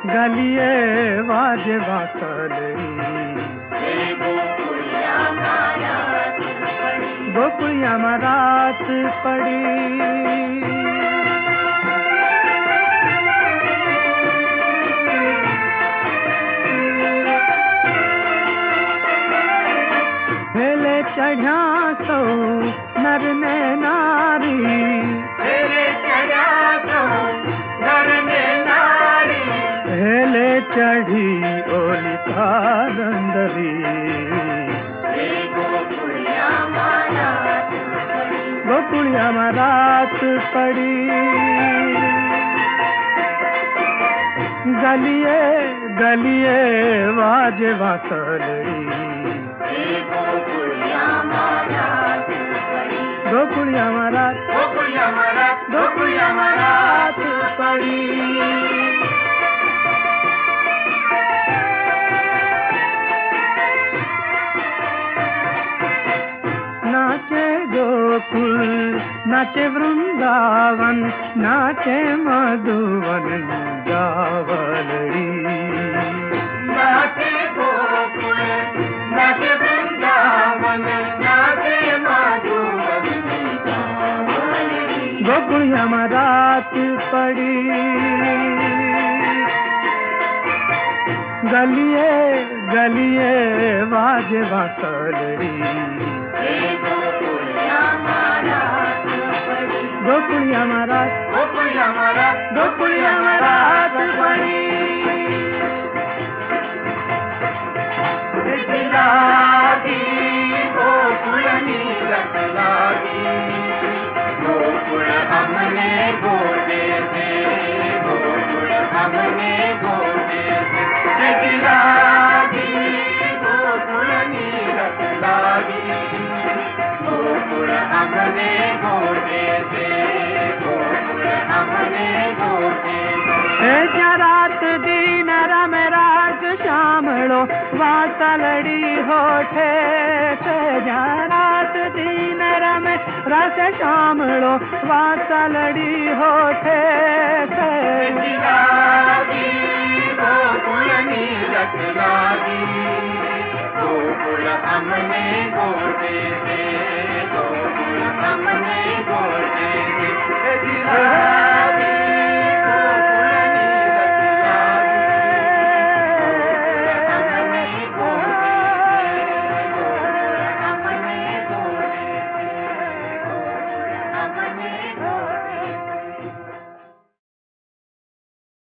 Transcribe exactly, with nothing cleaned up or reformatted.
गलिये वाजे वासलड़ी, गोकुलिया में रात पड़ी। हेले चढ़ा सो नर ने नारी, हेले चढ़ा सो नर ने नारी, हेले चढ़ी ओली कादंदरी, गोकुलिया में रात पड़ी। गलिये गलिये वाजे वासलड़ी, गोकुलिया में रात, गोकुलिया में रात, गोकुलिया में रात पड़ी। नाचे गोकुल नाचे वृंदावन, नाचे मधुवन गावलड़ी, नाचे गोकुल नाचे वृंदावन, नाचे मधुवन गावलड़ी। गोकुलिया में रात पड़ी। गलिये गलिये वाजे वासलड़ी, गोकुलिया में रात, गोकुलिया में रात, गोकुलिया में रात पड़ी। लागी गोकुल नीरत लागी, गोकुल हमने गोदे से, गोकुल हमने गोदे से। लागी गोकुल नीरत लागी, गोकुल हमने गोदे से, गोकुल हमने गोदे से। रात दिन रम राग श्यामलो वासलड़ी होठे से, रात दिन रम रस श्यामलो वासलड़ी होठे से। लागी गोकुल नीरत लागी, गोकुल हमने गोदे से, गोकुल हमने गोदे से। लागी गोकुल हमने गोदे से, गोकुल हमने गोदे से।